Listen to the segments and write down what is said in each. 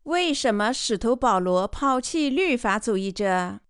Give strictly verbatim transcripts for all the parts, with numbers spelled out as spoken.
为什么使徒保罗抛弃律法主义者？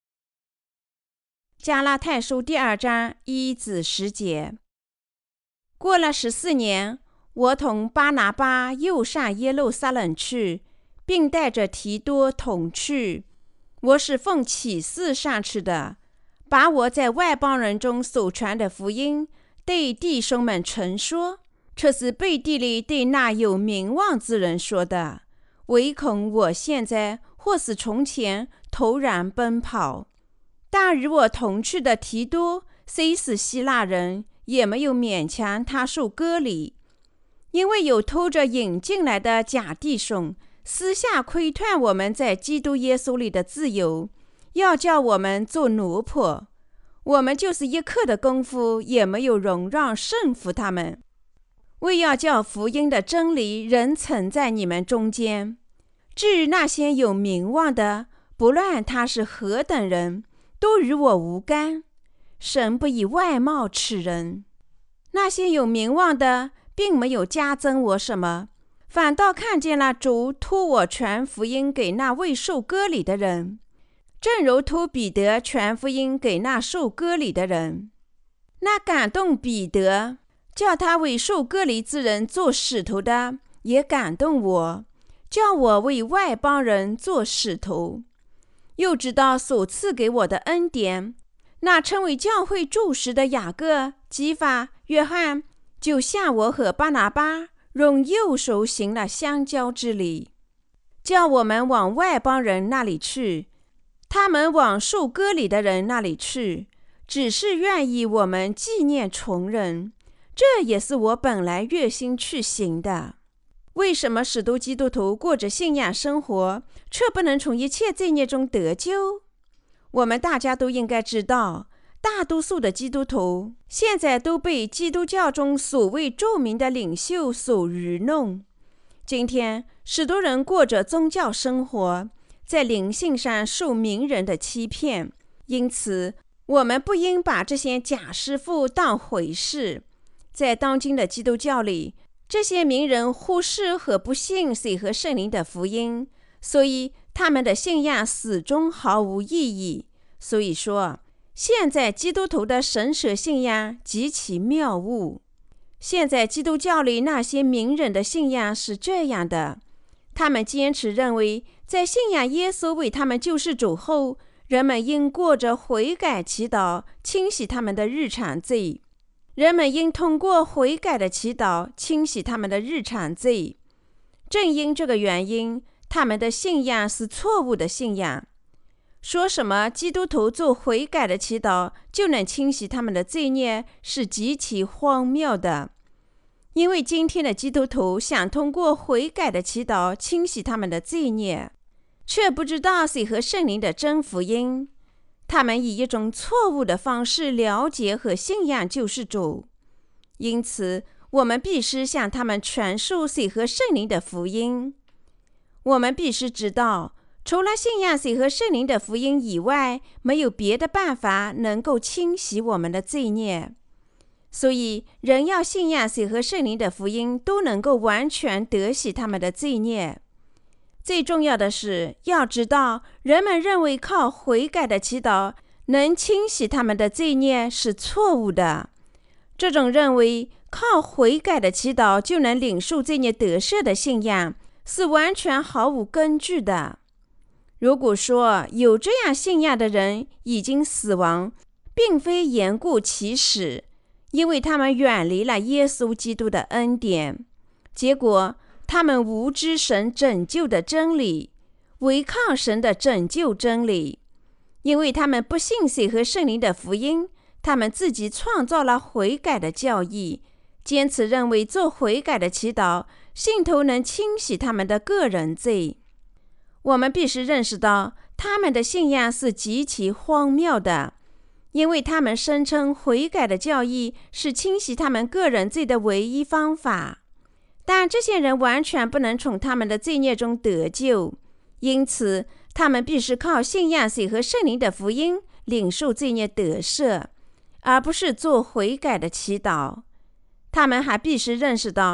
加拉太书第二章一至十节。过了十四年，我同巴拿巴又上耶路撒冷去，并带着提多同去。我是奉启示上去的，把我在外邦人中所传的福音对弟兄们陈说，这是背地里对那有名望之人说的，唯恐我现在或是从前突然奔跑。但与我同去的提多虽是希腊人，也没有勉强他受割礼，因为有偷着引进来的假弟兄私下窥探我们在基督耶稣里的自由，要叫我们做奴仆。我们就是一刻的功夫也没有容让胜服他们，为要叫福音的真理仍存在你们中间。至于那些有名望的，不论他是何等人，都与我无干。神不以外貌取人。那些有名望的并没有加增我什么，反倒看见了主托我传福音给那未受割礼的人，正如托彼得传福音给那受割礼的人。那感动彼得叫他为受割礼之人做使徒的，也感动我，叫我为外邦人做使徒。又知道所赐给我的恩典，那称为教会柱石的雅各、基法、约翰，就向我和巴拿巴用右手行了相交之礼，叫我们往外邦人那里去，他们往受割礼的人那里去，只是愿意我们纪念穷人，这也是我本来热心去行的。为什么使徒基督徒过着信仰生活，却不能从一切罪孽中得救？我们大家都应该知道，大多数的基督徒现在都被基督教中所谓著名的领袖所愚弄。今天许多人过着宗教生活，在灵性上受名人的欺骗，因此我们不应把这些假师傅当回事。在当今的基督教里，这些名人忽视和不信水和圣灵的福音，所以他们的信仰始终毫无意义。所以说，现在基督徒的神学信仰极其谬误。现在基督教里那些名人的信仰是这样的，他们坚持认为，在信仰耶稣为他们救世主后，人们应过着悔改祈祷，清洗他们的日常罪。人们应通过悔改的祈祷清洗他们的日常罪。正因这个原因，他们的信仰是错误的信仰。说什么基督徒做悔改的祈祷就能清洗他们的罪孽，是极其荒谬的。因为今天的基督徒想通过悔改的祈祷清洗他们的罪孽，却不知道水和圣灵的真福音。他们以一种错误的方式了解和信仰救世主，因此我们必须向他们传授水和圣灵的福音。我们必须知道，除了信仰水和圣灵的福音以外，没有别的办法能够清洗我们的罪孽。所以人要信仰水和圣灵的福音，都能够完全得洗他们的罪孽。最重要的是，要知道人们认为靠悔改的祈祷能清洗他们的罪孽是错误的。这种认为靠悔改的祈祷就能领受罪孽得赦的信仰是完全毫无根据的。如果说有这样信仰的人已经死亡，并非言故其实，因为他们远离了耶稣基督的恩典，结果他们无知神拯救的真理，违抗神的拯救真理。因为他们不信水和圣灵的福音，他们自己创造了悔改的教义，坚持认为做悔改的祈祷，信徒能清洗他们的个人罪。我们必须认识到，他们的信仰是极其荒谬的，因为他们声称悔改的教义是清洗他们个人罪的唯一方法。但这些人完全不能从他们的罪孽中得救，因此他们必须靠信仰水和圣灵的福音领受罪孽得赦，而不是做悔改的祈祷。他们还必须认识到，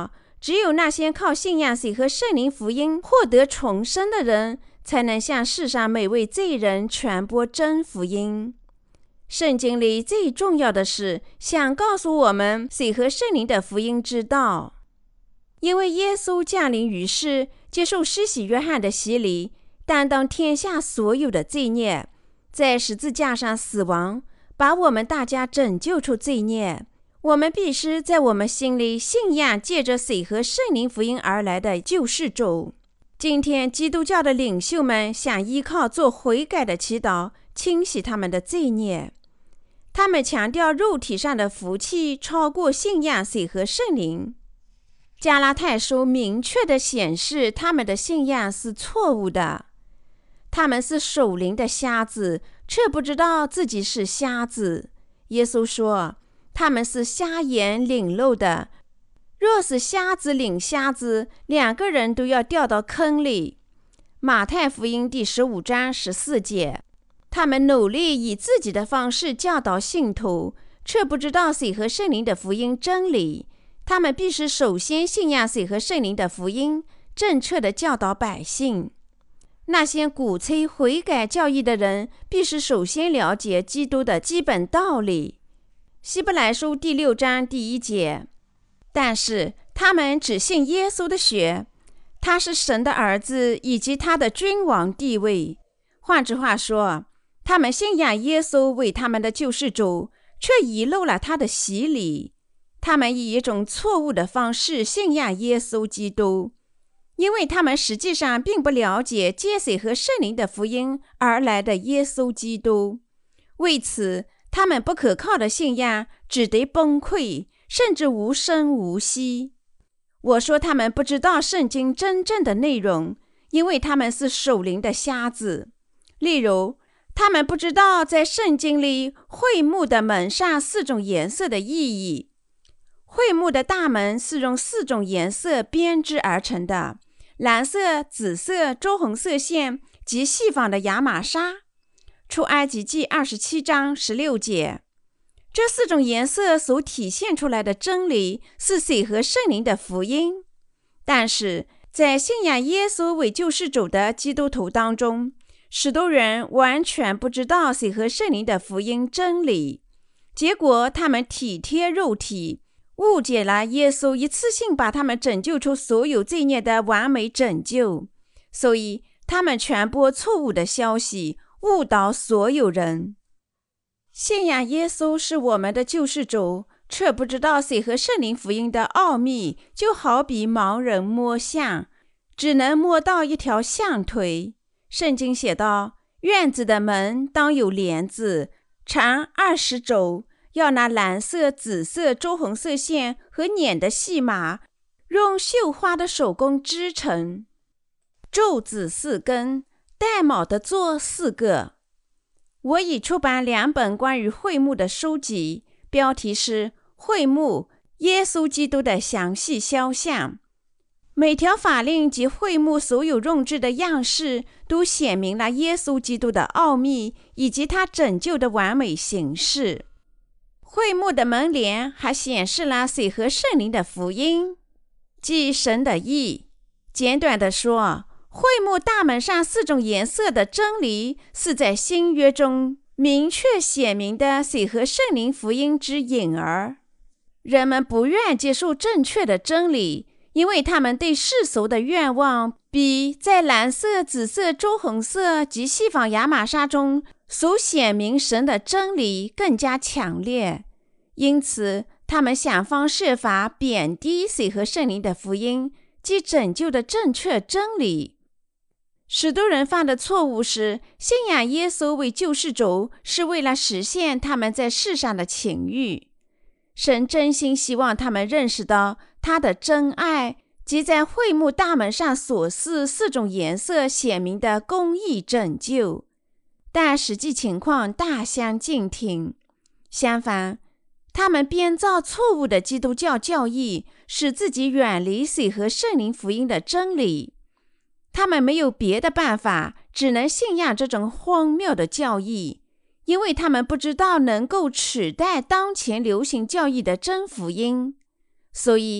只有那些靠信仰水和圣灵福音获得重生的人，才能向世上每位罪人传播真福音。圣经里最重要的是想告诉我们水和圣灵的福音之道。因为耶稣降临于世，接受施洗约翰的洗礼，担当天下所有的罪孽，在十字架上死亡，把我们大家拯救出罪孽。我们必须在我们心里信仰借着水和圣灵福音而来的救世主。今天基督教的领袖们想依靠做悔改的祈祷清洗他们的罪孽，他们强调肉体上的福气超过信仰水和圣灵。加拉太书明确地显示他们的信仰是错误的，他们是属灵的瞎子，却不知道自己是瞎子。耶稣说他们是瞎眼领路的，若是瞎子领瞎子，两个人都要掉到坑里。马太福音第十五章十四节，他们努力以自己的方式教导信徒，却不知道水和圣灵的福音真理。他们必须首先信仰水和圣灵的福音，正确的教导百姓。那些鼓吹悔改教义的人，必须首先了解基督的基本道理。希伯来书第六章第一节，但是他们只信耶稣的血，他是神的儿子以及他的君王地位。换句话说，他们信仰耶稣为他们的救世主，却遗漏了他的洗礼。他们以一种错误的方式信仰耶稣基督，因为他们实际上并不了解借水和圣灵的福音而来的耶稣基督。为此，他们不可靠的信仰只得崩溃，甚至无声无息。我说他们不知道圣经真正的内容，因为他们是属灵的瞎子。例如，他们不知道在圣经里会幕的门上四种颜色的意义。会幕的大门是用四种颜色编织而成的：蓝色、紫色、朱红色线及细纺的亚麻纱。出埃及记二十七章十六节。这四种颜色所体现出来的真理是水和圣灵的福音，但是在信仰耶稣为救世主的基督徒当中，许多人完全不知道水和圣灵的福音真理，结果他们体贴肉体，误解了耶稣一次性把他们拯救出所有罪孽的完美拯救，所以他们传播错误的消息，误导所有人。信仰耶稣是我们的救世主，却不知道水和圣灵福音的奥秘，就好比盲人摸象，只能摸到一条象腿。圣经写道，院子的门当有帘子，长二十肘，要拿蓝色、紫色、朱红色线和捻的细麻，用绣花的手工织成。皱子四根，带卯的座四个。我已出版两本关于会幕的书籍，标题是《会幕：耶稣基督的详细肖像》。每条法令及会幕所有用制的样式，都显明了耶稣基督的奥秘以及他拯救的完美形式。会幕的门帘还显示了水和圣灵的福音，即神的义。简短的说，会幕大门上四种颜色的真理，是在新约中明确显明的水和圣灵福音之影儿。人们不愿接受正确的真理，因为他们对世俗的愿望比在蓝色、紫色、朱红色及细纺亚麻纱中所显明神的真理更加强烈，因此他们想方设法贬低水和圣灵的福音及拯救的正确真理。许多人犯的错误是信仰耶稣为救世主，是为了实现他们在世上的情欲。神真心希望他们认识到他的真爱及在会幕大门上所示四种颜色显明的公义拯救，但实际情况大相径庭。相反，他们编造错误的基督教教义，使自己远离水和圣灵福音的真理。他们没有别的办法，只能信仰这种荒谬的教义，因为他们不知道能够取代当前流行教义的真福音。所以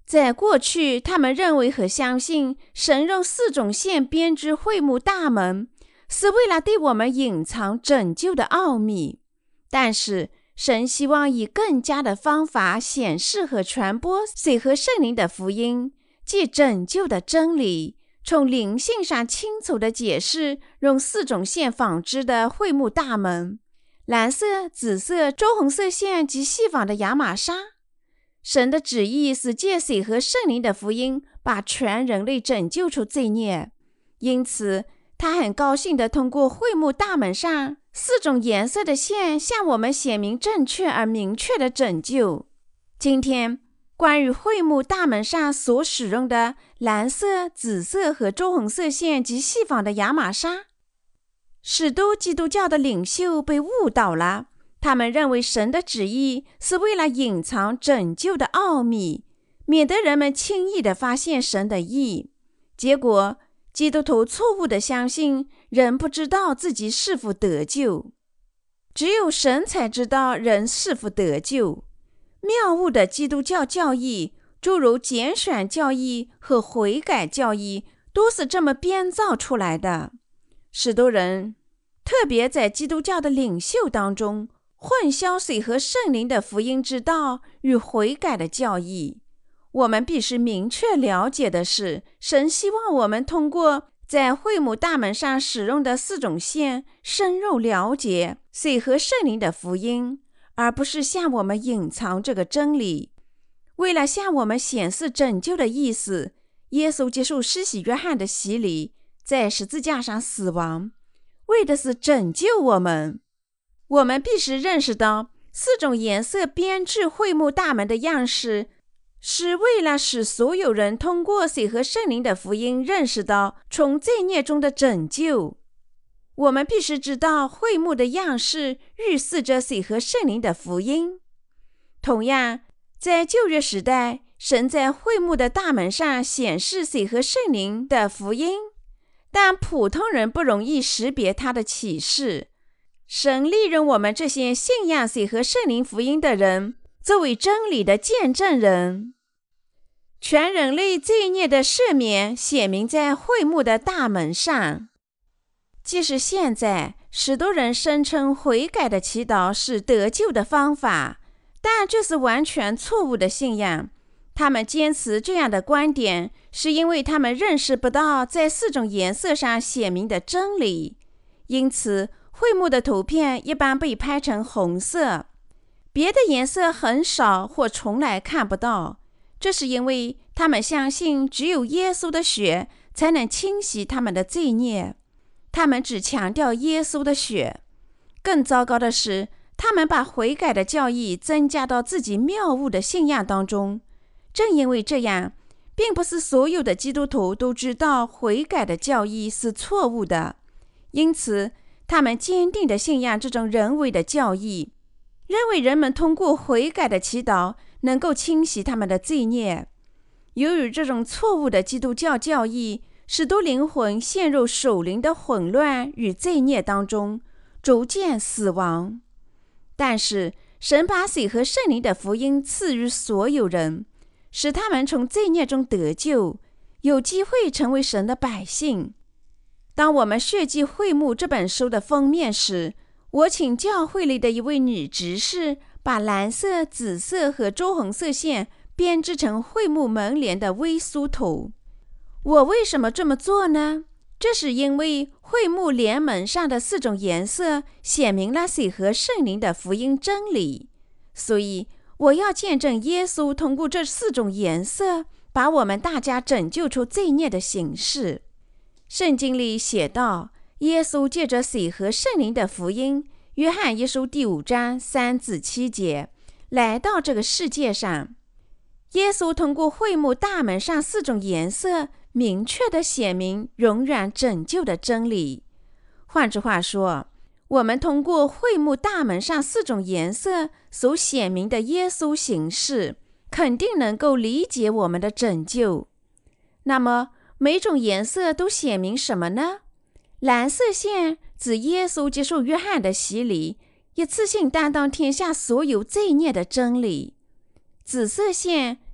在过去，他们认为和相信神用四种线编织会幕大门，是为了对我们隐藏拯救的奥秘。但是神希望以更佳的方法显示和传播水和圣灵的福音，即拯救的真理，从灵性上清楚地解释用四种线纺织的会幕大门，蓝色、紫色、朱红色线及细纺的亚麻纱。神的旨意是借水和圣灵的福音把全人类拯救出罪孽，因此他很高兴地通过会幕大门上四种颜色的线向我们显明正确而明确的拯救。今天关于会幕大门上所使用的蓝色、紫色和朱红色线及细纺的亚麻纱，许多基督教的领袖被误导了。他们认为神的旨意是为了隐藏拯救的奥秘，免得人们轻易地发现神的意。结果基督徒错误地相信人不知道自己是否得救，只有神才知道人是否得救。谬误的基督教教义，诸如拣选教义和悔改教义，都是这么编造出来的。许多人，特别在基督教的领袖当中，混淆水和圣灵的福音之道与悔改的教义。我们必须明确了解的是，神希望我们通过在会幕大门上使用的四种线，深入了解水和圣灵的福音，而不是向我们隐藏这个真理。为了向我们显示拯救的意思，耶稣接受施洗约翰的洗礼，在十字架上死亡，为的是拯救我们。我们必须认识到，四种颜色编织会幕大门的样式，是为了使所有人通过水和圣灵的福音认识到从罪孽中的拯救。我们必须知道会幕的样式预示着水和圣灵的福音。同样，在旧约时代，神在会幕的大门上显示水和圣灵的福音，但普通人不容易识别它的启示。神利用我们这些信仰水和圣灵福音的人，作为真理的见证人。全人类罪孽的赦免显明在会幕的大门上。即使现在许多人声称悔改的祈祷是得救的方法，但这是完全错误的信仰。他们坚持这样的观点，是因为他们认识不到在四种颜色上显明的真理。因此会幕的图片一般被拍成红色，别的颜色很少或从来看不到。这是因为他们相信只有耶稣的血才能清洗他们的罪孽，他们只强调耶稣的血。更糟糕的是，他们把悔改的教义增加到自己谬误的信仰当中。正因为这样，并不是所有的基督徒都知道悔改的教义是错误的，因此他们坚定地信仰这种人为的教义，认为人们通过悔改的祈祷能够清洗他们的罪孽。由于这种错误的基督教教义，使得灵魂陷入属灵的混乱与罪孽当中，逐渐死亡。但是神把水和圣灵的福音赐予所有人，使他们从罪孽中得救，有机会成为神的百姓。当我们设计会幕这本书的封面时，我请教会里的一位女执事把蓝色、紫色和朱红色线编织成会幕门帘的微缩图。我为什么这么做呢？这是因为会幕帘门上的四种颜色显明了水和圣灵的福音真理，所以我要见证耶稣通过这四种颜色把我们大家拯救出罪孽的形式。圣经里写道，耶稣借着水和圣灵的福音，约翰一书第五章三至七节，来到这个世界上。耶稣通过会幕大门上四种颜色，明确地显明永远拯救的真理。换句话说，我们通过会幕大门上四种颜色所显明的耶稣形式，肯定能够理解我们的拯救。那么每种颜色都显明什么呢？蓝色线指耶稣接受约翰的洗礼，一次性担当天下所有罪孽的真理。紫色线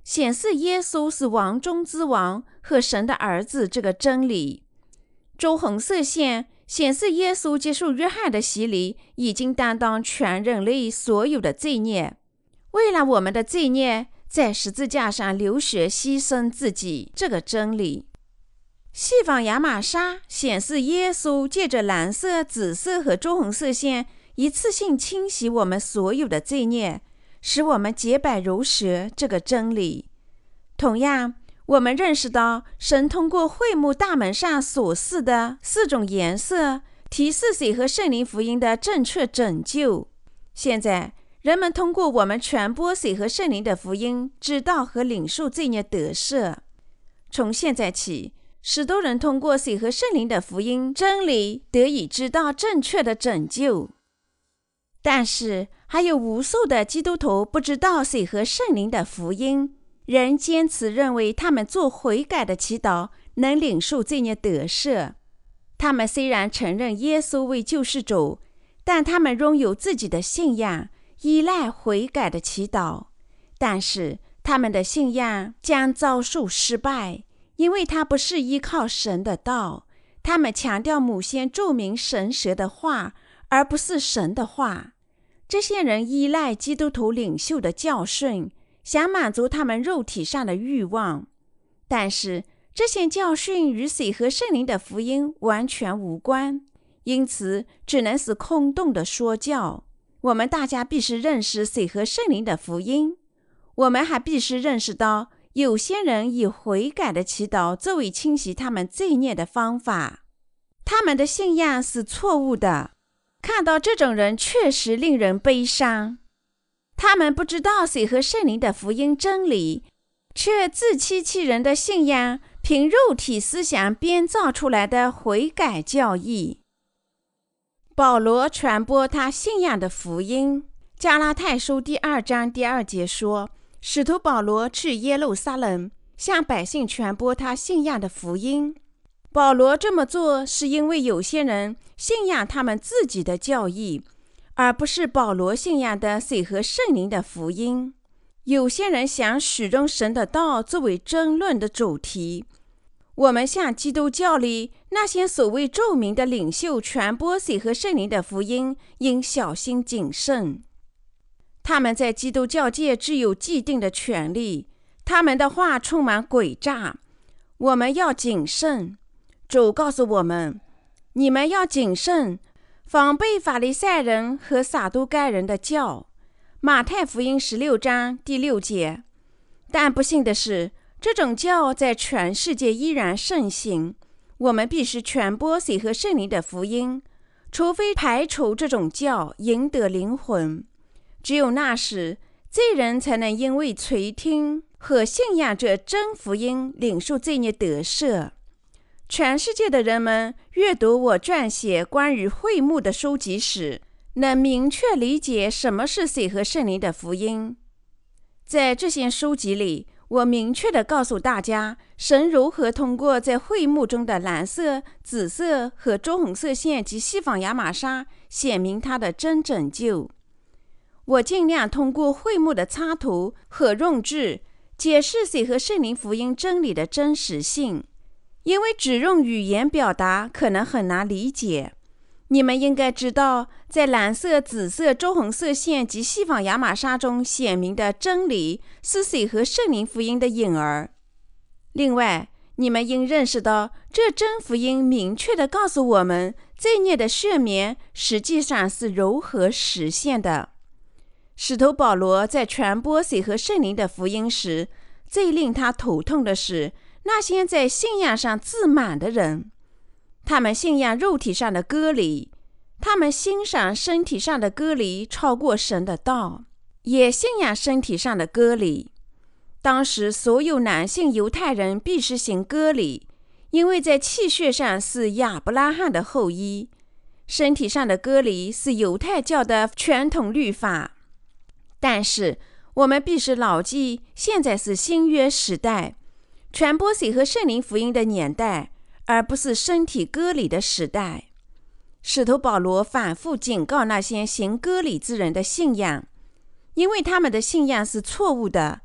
显示耶稣是王中之王和神的儿子这个真理。朱红色线显示耶稣接受约翰的洗礼，已经担当全人类所有的罪孽，为了我们的罪孽，在十字架上流血牺牲自己这个真理。西方亚玛莎显示耶稣借着蓝色、紫色和朱红色线一次性清洗我们所有的罪孽，使我们洁白如雪这个真理。同样，我们认识到神通过会幕大门上所示的四种颜色提示水和圣灵福音的正确拯救。现在人们通过我们传播水和圣灵的福音，知道和领受罪孽得赦。从现在起，许多人通过水和圣灵的福音真理得以知道正确的拯救。但是还有无数的基督徒不知道水和圣灵的福音，仍坚持认为他们做悔改的祈祷能领受罪孽得赦。他们虽然承认耶稣为救世主，但他们拥有自己的信仰，依赖悔改的祈祷。但是他们的信仰将遭受失败，因为它不是依靠神的道。他们强调某些著名神学的话，而不是神的话。这些人依赖基督徒领袖的教训，想满足他们肉体上的欲望，但是这些教训与水和圣灵的福音完全无关，因此只能是空洞的说教。我们大家必须认识水和圣灵的福音，我们还必须认识到有些人以悔改的祈祷作为清洗他们罪孽的方法，他们的信仰是错误的。看到这种人确实令人悲伤。他们不知道水和圣灵的福音真理，却自欺欺人的信仰凭肉体思想编造出来的悔改教义。保罗传播他信仰的福音。加拉太书第二章第二节说，使徒保罗去耶路撒冷，向百姓传播他信仰的福音。保罗这么做是因为有些人信仰他们自己的教义，而不是保罗信仰的水和圣灵的福音。有些人想使用神的道作为争论的主题。我们向基督教里那些所谓著名的领袖传播水和圣灵的福音，应小心谨慎。他们在基督教界具有既定的权利，他们的话充满诡诈。我们要谨慎。主告诉我们，你们要谨慎，防备法利赛人和撒都该人的教。马太福音十六章第六节。但不幸的是，这种教在全世界依然盛行。我们必须传播水和圣灵的福音，除非排除这种教，赢得灵魂。只有那时，罪人才能因为垂听和信仰这真福音，领受罪孽得赦。全世界的人们阅读我撰写关于会幕的书籍时，能明确理解什么是水和圣灵的福音。在这些书籍里，我明确地告诉大家，神如何通过在会幕中的蓝色、紫色和朱红色线及西方亚玛莎显明他的真拯救。我尽量通过会幕的插图和用字解释水和圣灵福音真理的真实性，因为只用语言表达可能很难理解。你们应该知道，在蓝色、紫色、朱红色线及西方亚玛莎中显明的真理是水和圣灵福音的影儿。另外，你们应认识到，这真福音明确地告诉我们，罪孽的赦免实际上是如何实现的。使徒保罗在传播水和圣灵的福音时，最令他头痛的是那些在信仰上自满的人。他们信仰肉体上的割礼，他们欣赏身体上的割礼超过神的道，也信仰身体上的割礼。当时所有男性犹太人必须行割礼，因为在气血上是亚伯拉罕的后裔。身体上的割礼是犹太教的传统律法。但是我们必须牢记，现在是新约时代，传播水和圣灵福音的年代，而不是身体割礼的时代。使徒保罗反复警告那些行割礼之人的信仰，因为他们的信仰是错误的，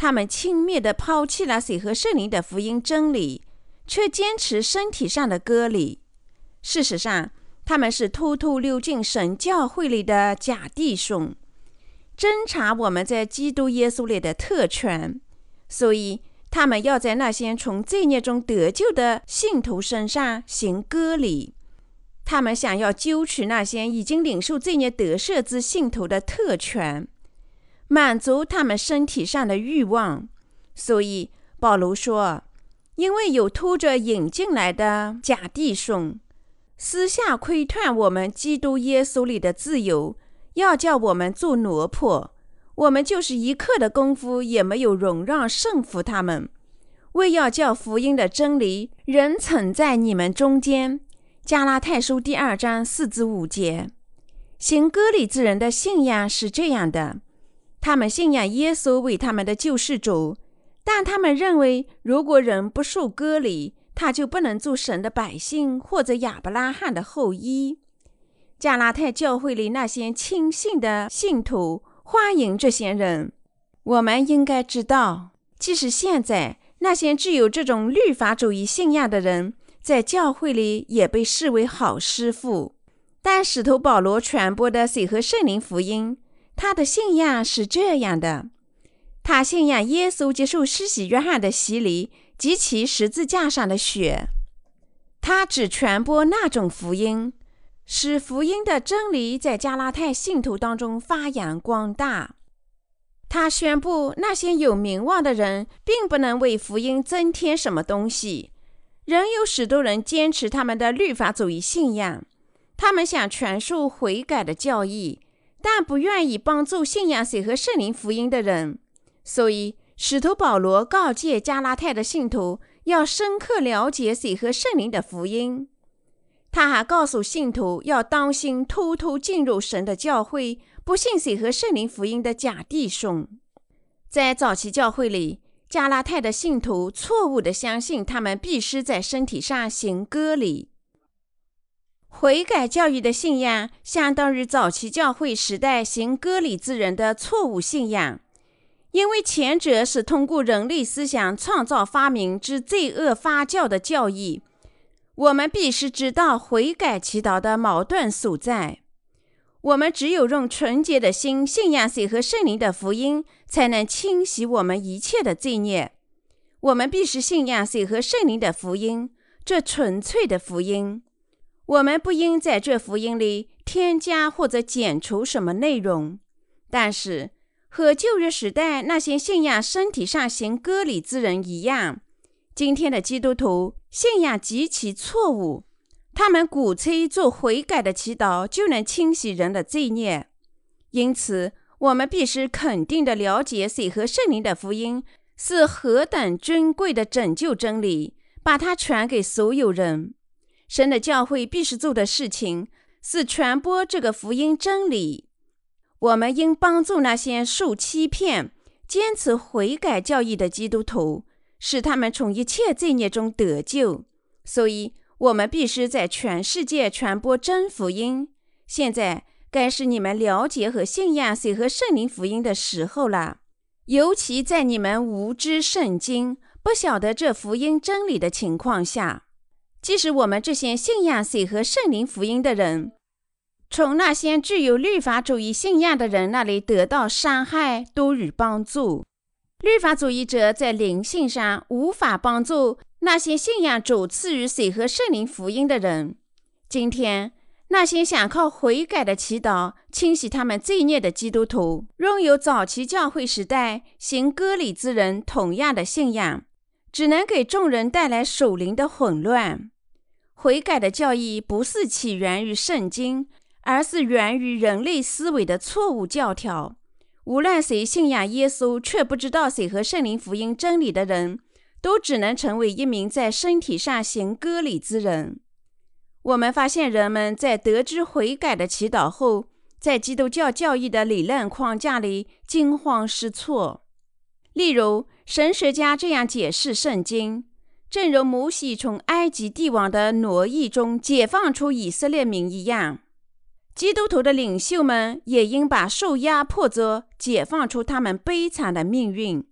他们轻蔑地抛弃了水和圣灵的福音真理，却坚持身体上的割礼。事实上，他们是偷偷溜进神教会里的假弟兄，侦查我们在基督耶稣里的特权，所以他们要在那些从罪孽中得救的信徒身上行割礼。他们想要揪取那些已经领受罪孽得赦之信徒的特权，满足他们身体上的欲望。所以保罗说，因为有偷着引进来的假弟兄，私下窥探我们基督耶稣里的自由，要叫我们做奴仆，我们就是一刻的功夫也没有容让胜服他们，为要叫福音的真理仍存在你们中间。加拉太书第二章四至五节。行割礼之人的信仰是这样的，他们信仰耶稣为他们的救世主，但他们认为如果人不受割礼，他就不能做神的百姓或者亚伯拉罕的后裔。加拉太教会里那些轻信的信徒欢迎这些人。我们应该知道，即使现在那些具有这种律法主义信仰的人在教会里也被视为好师傅。但使徒保罗传播的水和圣灵福音，他的信仰是这样的，他信仰耶稣接受施洗约翰的洗礼及其十字架上的血，他只传播那种福音，使福音的真理在加拉太信徒当中发扬光大。他宣布那些有名望的人并不能为福音增添什么东西，仍有许多人坚持他们的律法主义信仰，他们想传授悔改的教义，但不愿意帮助信仰水和圣灵福音的人。所以使徒保罗告诫加拉太的信徒要深刻了解水和圣灵的福音。他还告诉信徒要当心偷偷进入神的教会不信水和圣灵福音的假弟兄。在早期教会里，加拉太的信徒错误地相信他们必须在身体上行割礼。悔改教义的信仰相当于早期教会时代行割礼之人的错误信仰，因为前者是通过人类思想创造发明之罪恶发酵的教义。我们必须知道悔改祈祷的矛盾所在。我们只有用纯洁的心信仰水和圣灵的福音，才能清洗我们一切的罪孽。我们必须信仰水和圣灵的福音，这纯粹的福音。我们不应在这福音里添加或者减除什么内容。但是和旧约时代那些信仰身体上行割礼之人一样，今天的基督徒信仰极其错误。他们鼓吹做悔改的祈祷就能清洗人的罪孽。因此我们必须肯定地了解水和圣灵的福音是何等尊贵的拯救真理，把它传给所有人。神的教会必须做的事情是传播这个福音真理。我们应帮助那些受欺骗、坚持悔改教义的基督徒，使他们从一切罪孽中得救。所以我们必须在全世界传播真福音。现在该是你们了解和信仰水和圣灵福音的时候了，尤其在你们无知圣经、不晓得这福音真理的情况下。即使我们这些信仰水和圣灵福音的人，从那些具有律法主义信仰的人那里得到伤害多于帮助。律法主义者在灵性上无法帮助那些信仰主赐予水和圣灵福音的人。今天那些想靠悔改的祈祷清洗他们罪孽的基督徒，拥有早期教会时代行割礼之人同样的信仰，只能给众人带来属灵的混乱。悔改的教义不是起源于圣经，而是源于人类思维的错误教条。无论谁信仰耶稣却不知道谁和圣灵福音真理的人，都只能成为一名在身体上行割礼之人。我们发现人们在得知悔改的祈祷后，在基督教教义的理论框架里惊慌失措。例如，神学家这样解释圣经：正如摩西从埃及帝王的奴役中解放出以色列民一样，基督徒的领袖们也应把受压迫者解放出他们悲惨的命运，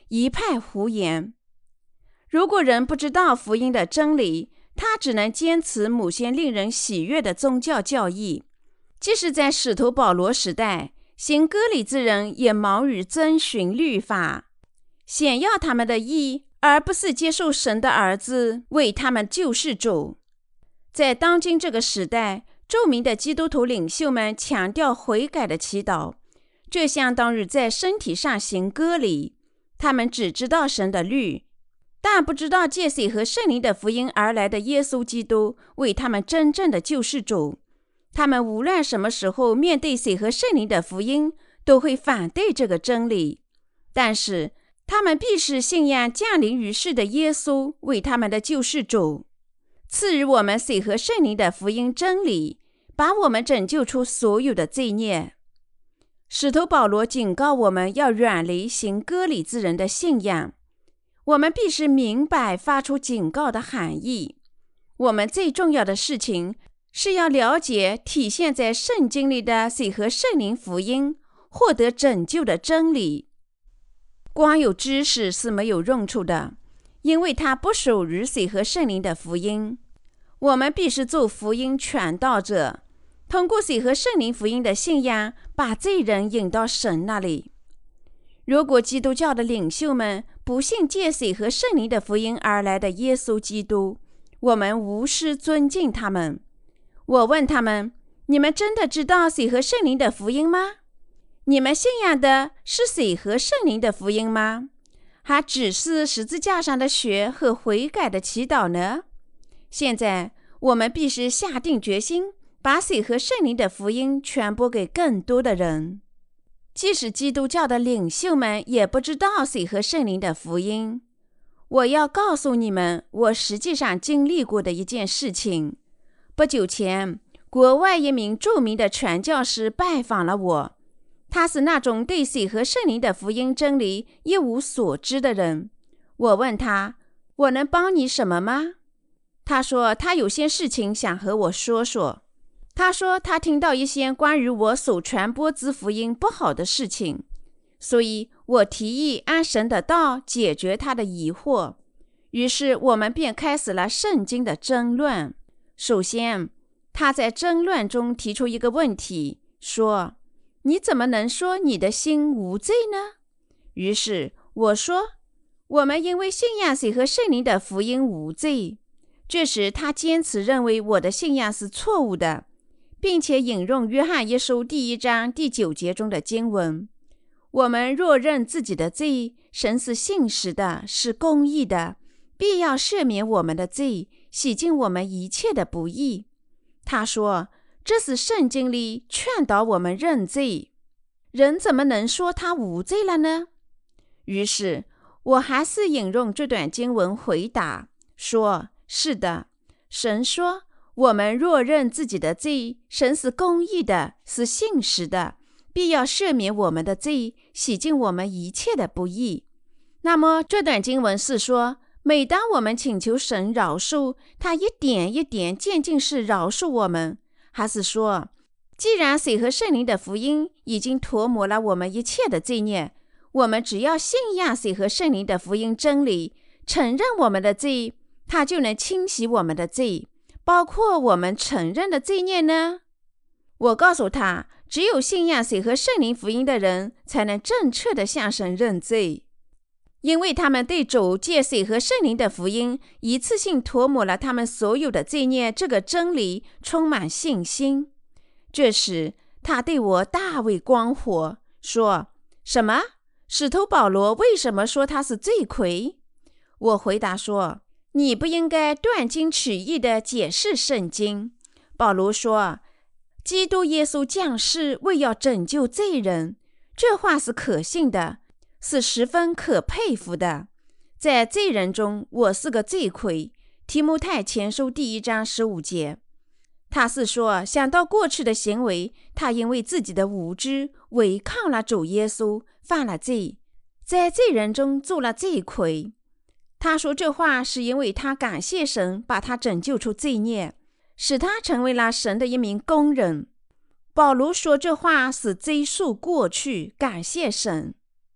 一派胡言。如果人不知道福音的真理，他只能坚持某些令人喜悦的宗教教义。即使在使徒保罗时代，行割礼之人也忙于遵循律法，显耀他们的义，而不是接受神的儿子为他们救世主。在当今这个时代，著名的基督徒领袖们强调悔改的祈祷，这相当于在身体上行割礼。他们只知道神的律，但不知道借水和圣灵的福音而来的耶稣基督为他们真正的救世主。他们无论什么时候面对水和圣灵的福音，都会反对这个真理。但是他们必是信仰降临于世的耶稣为他们的救世主，赐予我们水和圣灵的福音真理，把我们拯救出所有的罪孽。使徒保罗警告我们要远离行割礼之人的信仰。我们必须明白发出警告的含义。我们最重要的事情是要了解体现在圣经里的水和圣灵福音，获得拯救的真理。光有知识是没有用处的，因为它不属于水和圣灵的福音。我们必须做福音传道者，通过水和圣灵福音的信仰，把罪人引到神那里。如果基督教的领袖们不信借水和圣灵的福音而来的耶稣基督，我们无需尊敬他们。我问他们，你们真的知道水和圣灵的福音吗？你们信仰的是水和圣灵的福音吗？还只是十字架上的血和悔改的祈祷呢？现在我们必须下定决心，把水和圣灵的福音传播给更多的人。即使基督教的领袖们也不知道水和圣灵的福音。我要告诉你们，我实际上经历过的一件事情。不久前，国外一名著名的传教士拜访了我。他是那种对水和圣灵的福音真理一无所知的人。我问他，我能帮你什么吗？他说他有些事情想和我说说。他说他听到一些关于我所传播之福音不好的事情，所以我提议按神的道解决他的疑惑。于是我们便开始了圣经的争论。首先，他在争论中提出一个问题，说，你怎么能说你的心无罪呢？于是我说，我们因为信仰水和圣灵的福音无罪。这时他坚持认为我的信仰是错误的，并且引用约翰一书第一章第九节中的经文，我们若认自己的罪，神是信实的，是公义的，必要赦免我们的罪，洗净我们一切的不义。他说，这是圣经里劝导我们认罪。人怎么能说他无罪了呢？于是我还是引用这段经文回答说，是的，神说，我们若认自己的罪，神是公义的，是信实的，必要赦免我们的罪，洗净我们一切的不义。那么这段经文是说，每当我们请求神饶恕，他一点一点渐进式饶恕我们，还是说，既然水和圣灵的福音已经涂抹了我们一切的罪孽，我们只要信仰水和圣灵的福音真理，承认我们的罪，他就能清洗我们的罪，包括我们承认的罪孽呢？我告诉他，只有信仰水和圣灵福音的人才能正确地向神认罪，因为他们对主借水和圣灵的福音一次性涂抹了他们所有的罪孽这个真理充满信心。这时他对我大为光火，说，什么？使徒保罗为什么说他是罪魁？我回答说，你不应该断章取义地解释圣经。保罗说，基督耶稣降世为要拯救罪人，这话是可信的，是十分可佩服的。在罪人中，我是个罪魁。提摩太前书第一章十五节。他是说，想到过去的行为，他因为自己的无知违抗了主耶稣，犯了罪，在罪人中做了罪魁。他说这话是因为他感谢神把他拯救出罪孽，使他成为了神的一名工人。保罗说这话是追溯过去，感谢神。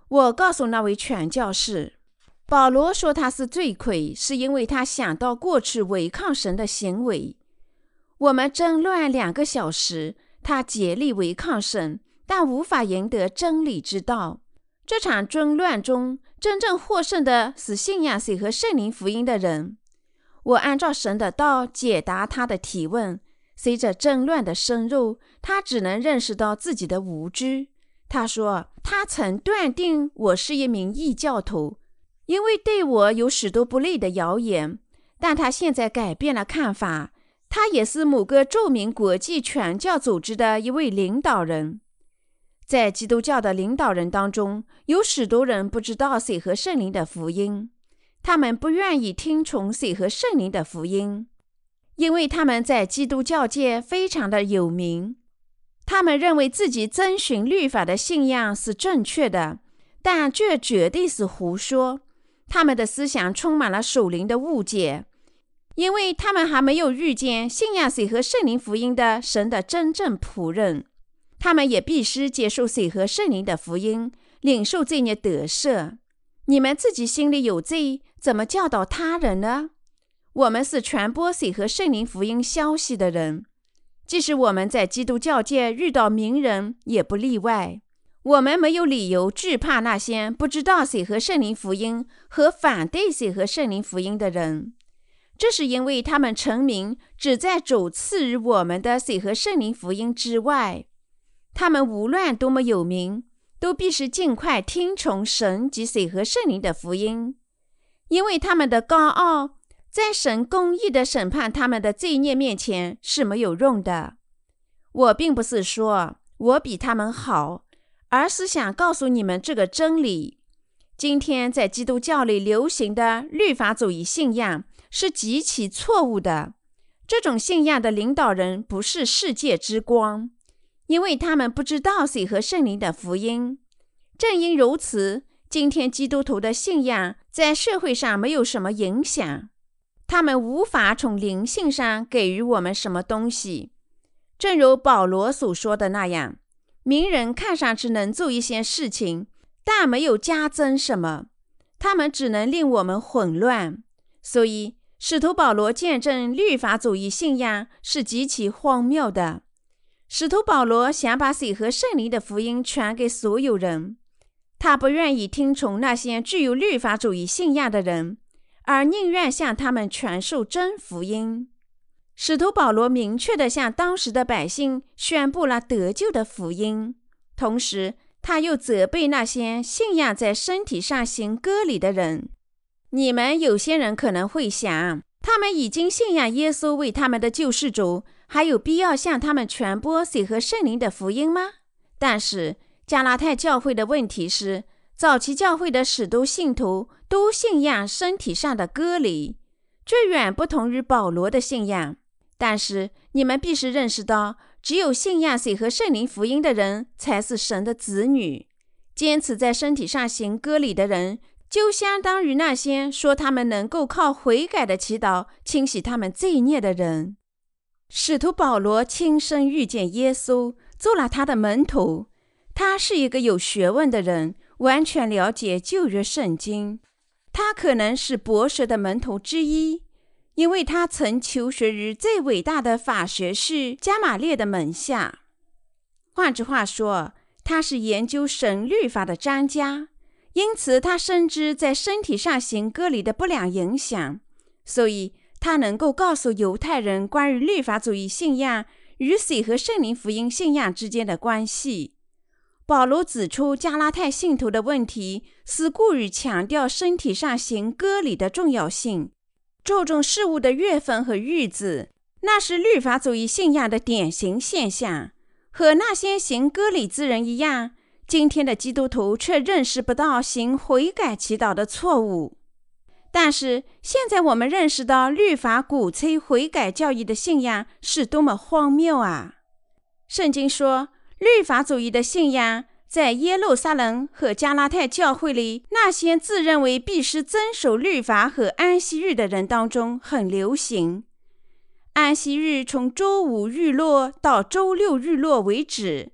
我告诉那位传教士，保罗说他是罪魁，是因为他想到过去违抗神的行为。我们争论两个小时，他竭力违抗神，但无法赢得真理之道。这场争论中，真正获胜的是信仰水和圣灵福音的人。我按照神的道解答他的提问。随着争论的深入，他只能认识到自己的无知。他说，他曾断定我是一名异教徒，因为对我有许多不利的谣言，但他现在改变了看法。他也是某个著名国际传教组织的一位领导人。在基督教的领导人当中，有许多人不知道水和圣灵的福音，他们不愿意听从水和圣灵的福音，因为他们在基督教界非常的有名。他们认为自己遵循律法的信仰是正确的，但这绝对是胡说。他们的思想充满了属灵的误解，因为他们还没有遇见信仰水和圣灵福音的神的真正仆人。他们也必须接受水和圣灵的福音，领受罪孽得赦。你们自己心里有罪，怎么教导他人呢？我们是传播水和圣灵福音消息的人，即使我们在基督教界遇到名人，也不例外。我们没有理由惧怕那些不知道水和圣灵福音和反对水和圣灵福音的人，这是因为他们成名只在主赐予我们的水和圣灵福音之外。他们无论多么有名，都必须尽快听从神及水和圣灵的福音，因为他们的高傲在神公义的审判他们的罪孽面前是没有用的。我并不是说我比他们好，而是想告诉你们这个真理。今天在基督教里流行的律法主义信仰是极其错误的。这种信仰的领导人不是世界之光，因为他们不知道水和圣灵的福音。正因如此，今天基督徒的信仰在社会上没有什么影响，他们无法从灵性上给予我们什么东西。正如保罗所说的那样，名人看上去能做一些事情，但没有加增什么，他们只能令我们混乱。所以使徒保罗见证律法主义信仰是极其荒谬的。使徒保罗想把水和圣灵的福音传给所有人，他不愿意听从那些具有律法主义信仰的人，而宁愿向他们传授真福音。使徒保罗明确地向当时的百姓宣布了得救的福音，同时他又责备那些信仰在身体上行割礼的人。你们有些人可能会想，他们已经信仰耶稣为他们的救世主，还有必要向他们传播水和圣灵的福音吗？但是加拉太教会的问题是，早期教会的许多信徒都信仰身体上的割礼，这远不同于保罗的信仰。但是你们必须认识到，只有信仰水和圣灵福音的人才是神的子女。坚持在身体上行割礼的人，就相当于那些说他们能够靠悔改的祈祷清洗他们罪孽的人。使徒保罗亲身遇见耶稣，做了他的门徒。他是一个有学问的人，完全了解旧约圣经。他可能是博学的门徒之一，因为他曾求学于最伟大的法学士加玛列的门下。换句话说，他是研究神律法的专家，因此他深知在身体上行割礼的不良影响，所以他能够告诉犹太人关于律法主义信仰与水和圣灵福音信仰之间的关系。保罗指出加拉太信徒的问题是过于强调身体上行割礼的重要性，注重事物的月份和日子，那是律法主义信仰的典型现象。和那些行割礼之人一样，今天的基督徒却认识不到行悔改祈祷的错误。但是现在我们认识到律法鼓吹悔改教义的信仰是多么荒谬啊！圣经说，律法主义的信仰在耶路撒冷和加拉太教会里，那些自认为必须遵守律法和安息日的人当中很流行。安息日从周五日落到周六日落为止，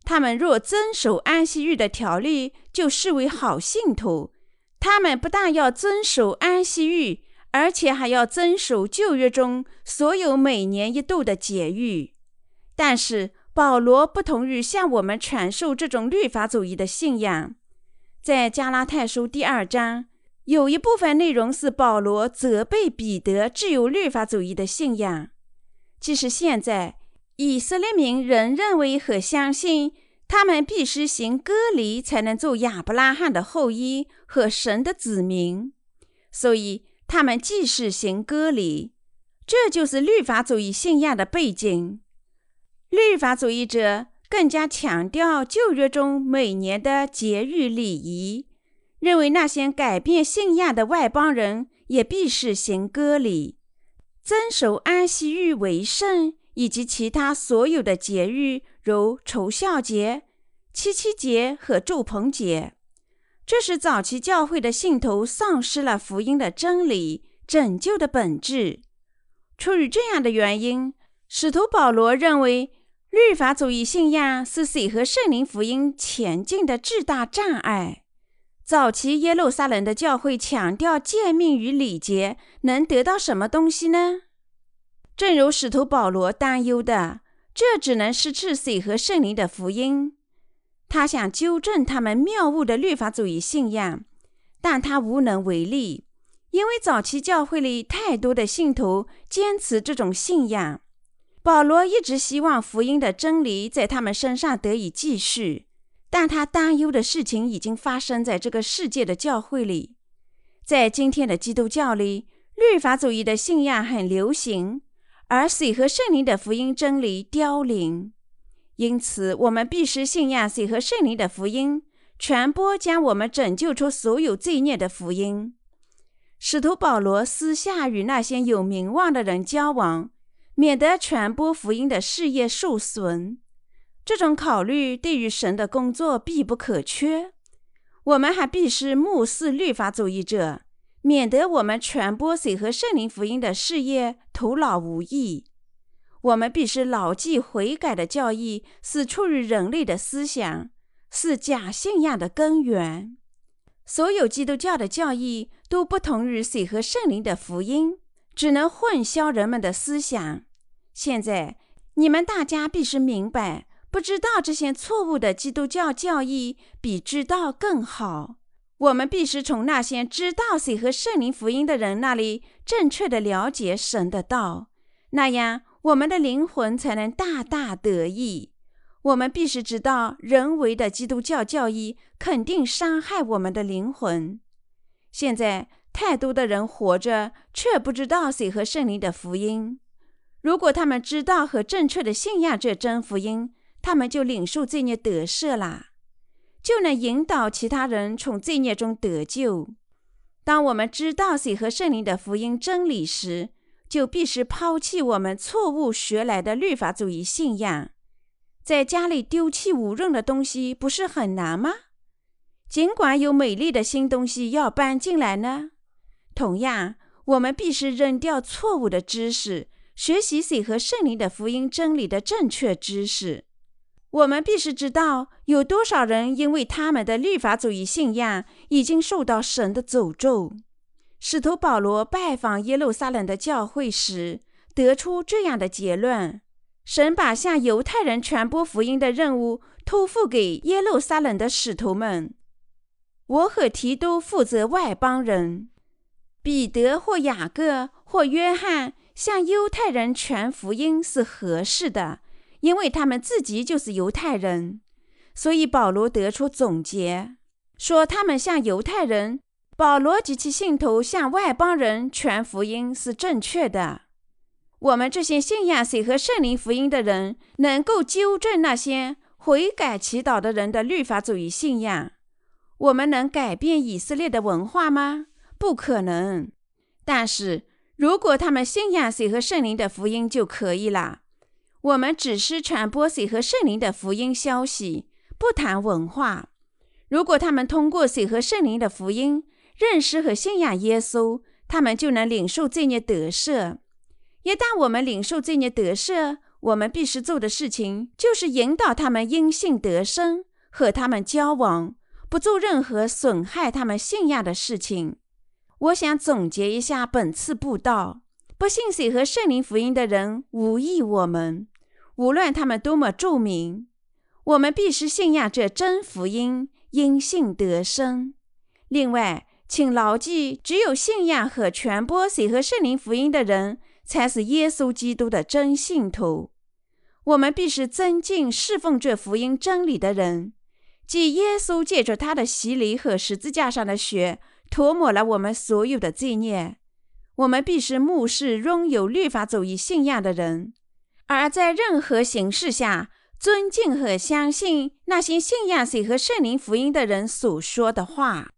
他们若遵守安息日的条例，就视为好信徒。他们不但要遵守安息日，而且还要遵守旧约中所有每年一度的节日。但是保罗不同于向我们传授这种律法主义的信仰。在加拉太书第二章，有一部分内容是保罗责备彼得具有律法主义的信仰。即使现在以色列民仍认为和相信他们必须行割礼才能做亚伯拉罕的后裔和神的子民，所以他们继续行割礼。这就是律法主义信仰的背景。律法主义者更加强调旧约中每年的节日礼仪，认为那些改变信仰的外邦人也必须行割礼，遵守安息日为圣，以及其他所有的节日，如除酵节、七七节和住棚节。这使早期教会的信徒丧失了福音的真理、拯救的本质。出于这样的原因，使徒保罗认为律法主义信仰是水和圣灵福音前进的巨大障碍。早期耶路撒冷的教会强调诫命与礼节，能得到什么东西呢？正如使徒保罗担忧的，这只能失去水和圣灵的福音。他想纠正他们谬误的律法主义信仰，但他无能为力，因为早期教会里太多的信徒坚持这种信仰。保罗一直希望福音的真理在他们身上得以继续，但他担忧的事情已经发生在这个世界的教会里。在今天的基督教里，律法主义的信仰很流行，而水和圣灵的福音真理凋零。因此我们必须信仰水和圣灵的福音，传播将我们拯救出所有罪孽的福音。使徒保罗私下与那些有名望的人交往，免得传播福音的事业受损。这种考虑对于神的工作必不可缺。我们还必须目视律法主义者，免得我们传播水和圣灵福音的事业徒劳无益。我们必须牢记悔改的教义是出于人类的思想，是假信仰的根源。所有基督教的教义都不同于水和圣灵的福音，只能混淆人们的思想。现在你们大家必须明白，不知道这些错误的基督教教义比知道更好。我们必须从那些知道水和圣灵福音的人那里正确地了解神的道，那样我们的灵魂才能大大得益。我们必须知道人为的基督教教义肯定伤害我们的灵魂。现在太多的人活着，却不知道水和圣灵的福音。如果他们知道和正确的信仰这真福音，他们就领受罪孽得赦啦，就能引导其他人从罪孽中得救。当我们知道水和圣灵的福音真理时，就必须抛弃我们错误学来的律法主义信仰。在家里丢弃无用的东西不是很难吗？尽管有美丽的新东西要搬进来呢。同样，我们必须扔掉错误的知识，学习水和圣灵的福音真理的正确知识。我们必须知道有多少人因为他们的律法主义信仰已经受到神的诅咒。使徒保罗拜访耶路撒冷的教会时，得出这样的结论：神把向犹太人传播福音的任务托付给耶路撒冷的使徒们。我和提多负责外邦人。彼得或雅各或约翰向犹太人传福音是合适的，因为他们自己就是犹太人。所以保罗得出总结，说他们向犹太人，保罗及其信徒向外邦人传福音是正确的。我们这些信仰水和圣灵福音的人，能够纠正那些悔改祈祷的人的律法主义信仰。我们能改变以色列的文化吗？不可能。但是如果他们信仰水和圣灵的福音就可以了。我们只是传播水和圣灵的福音消息，不谈文化。如果他们通过水和圣灵的福音认识和信仰耶稣，他们就能领受罪孽得赦。一旦我们领受罪孽得赦， 我们必须做的事情就是引导他们因信得生，和他们交往，不做任何损害他们信仰的事情。我想总结一下本次布道，不信水和圣灵福音的人无益我们，无论他们多么著名。我们必须信仰这真福音，因信得生。另外，请牢记，只有信仰和传播水和圣灵福音的人，才是耶稣基督的真信徒。我们必须尊敬侍奉这福音真理的人，即耶稣借着他的洗礼和十字架上的血，涂抹了我们所有的罪孽。我们必须目视拥有律法主义信仰的人，而在任何形势下，尊敬和相信那些信仰水和圣灵福音的人所说的话。